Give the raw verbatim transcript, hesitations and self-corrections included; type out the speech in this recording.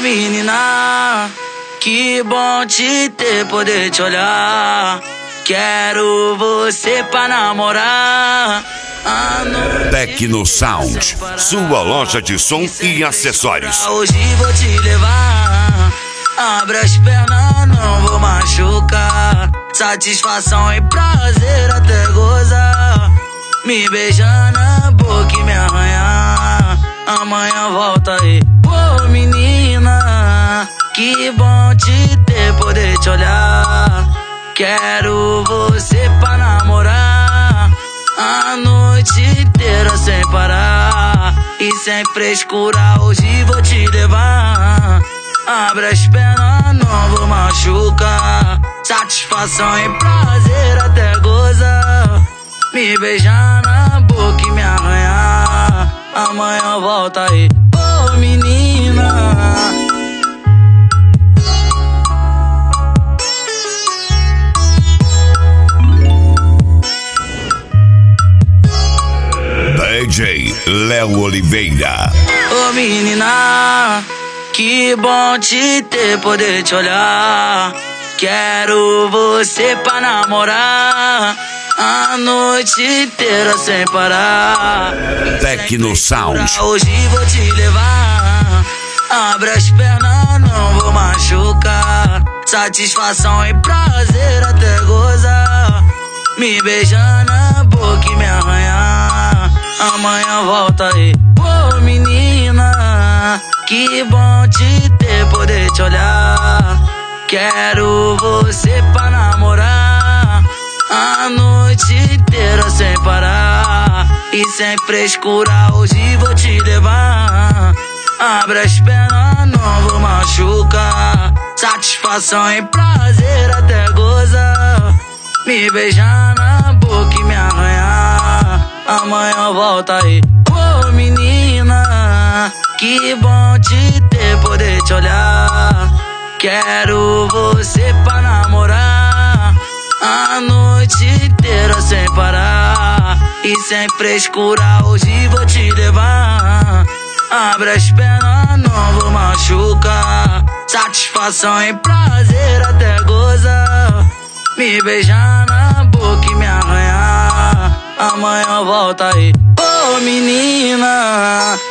menina, que bom te ter, poder te olhar. Quero você pra namorar. Tecno Sound, sua loja de som e acessórios. Hoje vou te levar. Abre as pernas, não vou machucar. Satisfação e prazer até gozar. Me beijar na boca e me arranhar. Amanhã volta aí. Ô menina, que bom te ter, poder te olhar. Quero você pra namorar a noite inteira sem parar. E sem frescura hoje vou te levar. Abre as pernas, não vou machucar. Satisfação e prazer até gozar. Me beijar na boca e me arranhar. Amanhã volta aí. Ô menina, D J Léo Oliveira. ô menina, que bom te ter, poder te olhar. Quero você pra namorar a noite inteira sem parar. Tecno Sound. Hoje vou te levar. Abre as pernas, não vou machucar. Satisfação e prazer até gozar. Me beijar na boca e me arranhar. Amanhã volta aí. Ô menina, que bom te ter, poder te olhar. Quero você pra namorar a noite inteira sem parar. E sem frescura hoje vou te levar. Abre as pernas, não vou machucar. Satisfação e prazer até gozar. Me beijar na boca e me arranhar. Amanhã volta aí. Ô menina, que bom te ter, poder te olhar. Quero você pra namorar a noite inteira sem parar. E sem frescura hoje vou te levar. Abre as pernas, não vou machucar. Satisfação e prazer até gozar. Me beijar na boca e me arranhar. Amanhã volta aí. Ô menina.